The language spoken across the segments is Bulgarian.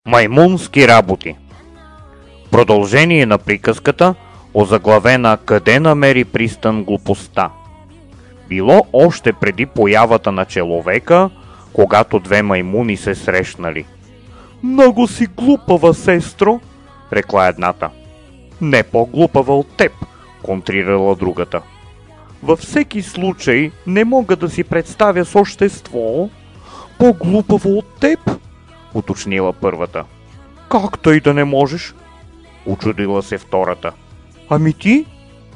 Маймунски работи. Продължение на приказката, озаглавена "Къде намери пристан глупостта". Било още преди появата на човека, когато две маймуни се срещнали. "Много си глупава, сестро", рекла едната. "Не по-глупава от теб", контрирала другата. "Във всеки случай не мога да си представя същество по-глупаво от теб", уточнила първата. "Как тъй да не можеш?" учудила се втората. "Ами ти?"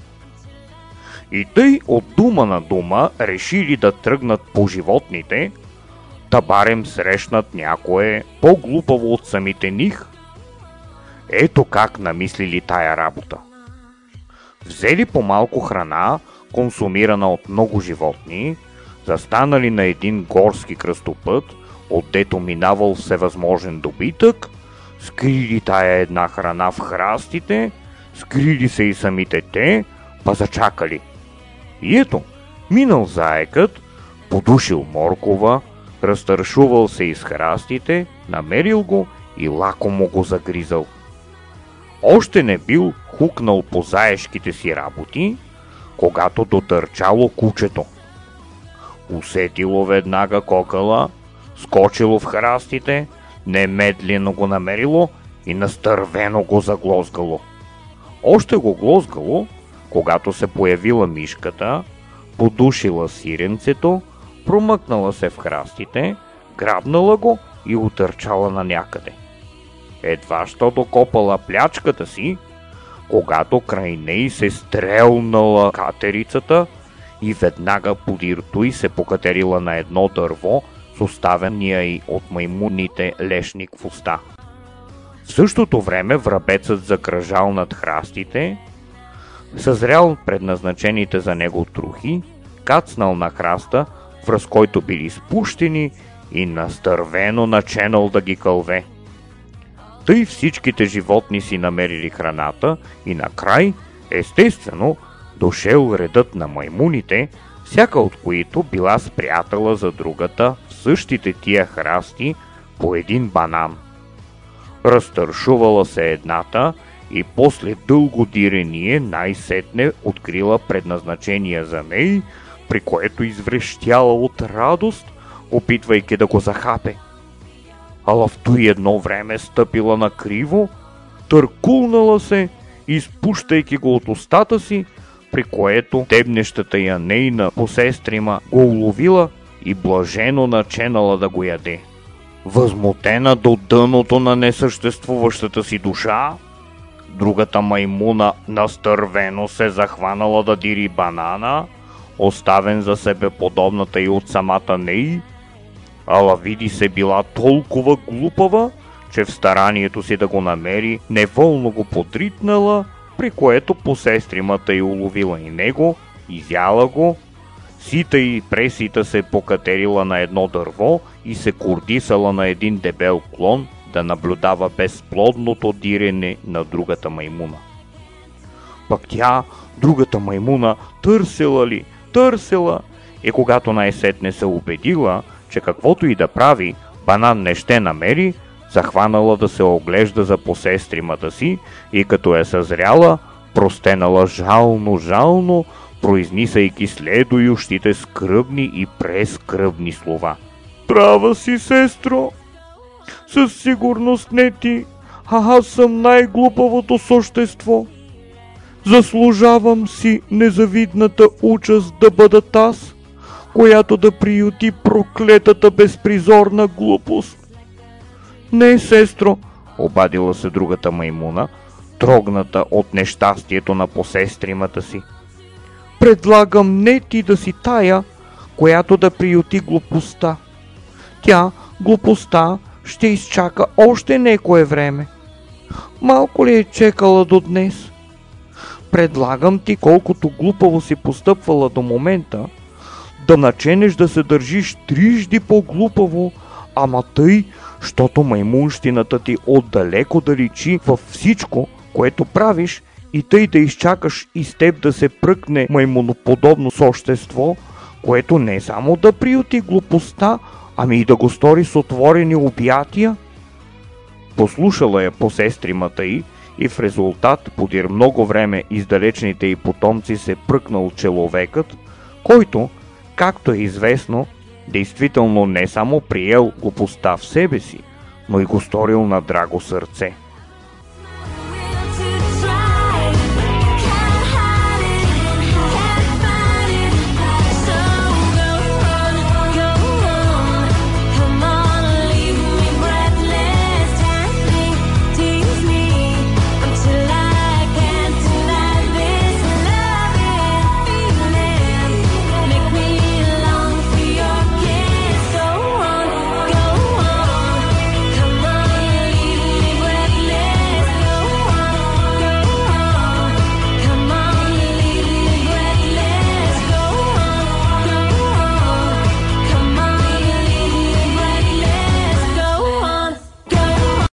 И тъй от дума на дума решили да тръгнат по животните, да барем срещнат някое по-глупаво от самите них. Ето как намислили тая работа. Взели по малко храна, консумирана от много животни, застанали на един горски кръстопът, отдето минавал всевъзможен добитък, скрили тая една храна в храстите, скрили се и самите те, па зачакали. И ето, минал заекът, подушил моркова, разтършувал се из храстите, намерил го и лакомо го загризал. Още не бил хукнал по заешките си работи, когато дотърчало кучето. Усетило веднага кокъла, скочило в храстите, немедлено го намерило и настървено го заглозгало. Още го глозгало, когато се появила мишката, подушила сиренцето, промъкнала се в храстите, грабнала го и утърчала на някъде. Едва що докопала плячката си, когато край ней се стрелнала катерицата и веднага подир той се покатерила на едно дърво с оставения й от маймуните лешник в уста. В същото време врабецът закръжал над храстите, съзрял предназначените за него трухи, кацнал на храста, връз който били спущени, и настървено наченал да ги кълве. Тъй всичките животни си намерили храната и накрай, естествено, дошел редът на маймуните, всяка от които била спрятала за другата в същите тия храсти по един банан. Разтършувала се едната и после дълго дирение най-сетне открила предназначение за ней, при което изврещяла от радост, опитвайки да го захапе. Ала в той едно време стъпила накриво, търкулнала се, изпущайки го от устата си, при което дебнещата я нейна посестрима го уловила и блажено наченала да го яде. Възмутена до дъното на несъществуващата си душа, другата маймуна настървено се захванала да дири банана, оставен за себе подобната и от самата ней, ала види се била толкова глупава, че в старанието си да го намери, неволно го подритнала, при което посестримата й уловила и него, изяла го, сита и пресита се покатерила на едно дърво и се курдисала на един дебел клон да наблюдава безплодното дирене на другата маймуна. Пък тя, другата маймуна, търсела и когато най-сетне се убедила, че каквото и да прави, банан не ще намери, захванала да се оглежда за посестримата си и като е съзряла, простенала жално, произнисайки следующите скръбни и прескръбни слова. "Права си, сестро, със сигурност не ти, а аз съм най-глупавото същество. Заслужавам си незавидната участ да бъда аз, която да приюти проклетата безпризорна глупост." "Не, сестро", обадила се другата маймуна, трогната от нещастието на посестримата си. "Предлагам не ти да си тая, която да приюти глупостта. Тя, глупостта, ще изчака още некое време. Малко ли е чекала до днес? Предлагам ти, колкото глупаво си постъпвала до момента, да наченеш да се държиш трижди по-глупаво, ама тъй, щото маймунщината ти отдалеко да личи във всичко, което правиш, и тъй да изчакаш и с теб да се пръкне маймуноподобно същество, което не само да приюти глупостта, ами и да го стори с отворени обятия. Послушала я посестримата й и в резултат подир много време издалечните й потомци се пръкнал человекът, който, както е известно, действително не само приел глупостта в себе си, но и го сторил на драго сърце.